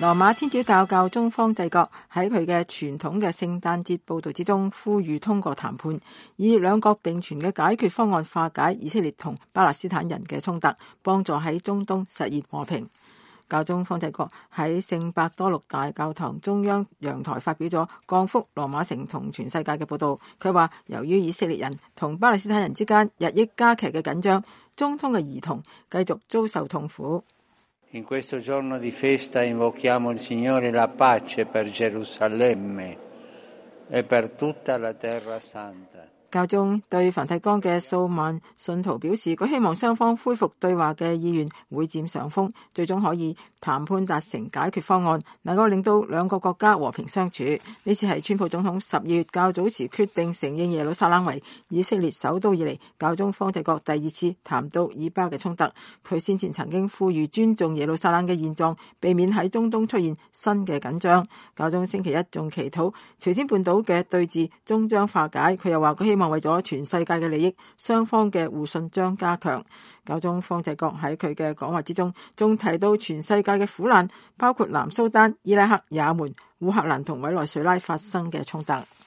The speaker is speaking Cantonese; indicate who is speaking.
Speaker 1: 羅馬天主教教宗方濟各喺佢嘅傳統嘅聖誕節報道之中，呼籲通過談判，以兩國並存嘅解決方案化解以色列同巴勒斯坦人嘅衝突，幫助喺中東實現和平。教宗方濟各喺聖伯多祿大教堂中央陽台發表咗降福羅馬城同全世界嘅報道。佢話，由於以色列人同巴勒斯坦人之間日益加劇嘅緊張，中東嘅兒童繼續遭受痛苦。
Speaker 2: In questo giorno di festa invochiamo il Signore la pace per Gerusalemme e per tutta la terra santa。教宗對梵蒂岡嘅數萬信徒表示，佢希望雙方恢復對話嘅意願會佔上風，最終可以談判達成解決方案，能夠令到兩個國家和平相處。呢次係川普總統12月較早時決定承認耶路撒冷為以色列首都以嚟，教宗方濟各第二次談到以巴嘅衝突。佢先前曾經呼籲尊重耶路撒冷嘅現狀，避免喺中東出現新嘅緊張。教宗星期一仲祈禱朝鮮半島嘅對峙終將化解。佢又話佢希望為咗全世界嘅利益，雙方嘅互信將加強。教宗方濟各喺佢嘅講話之中，仲提到全世界嘅苦難，包括南蘇丹、伊拉克、也門、烏克蘭同委內瑞拉發生嘅衝突。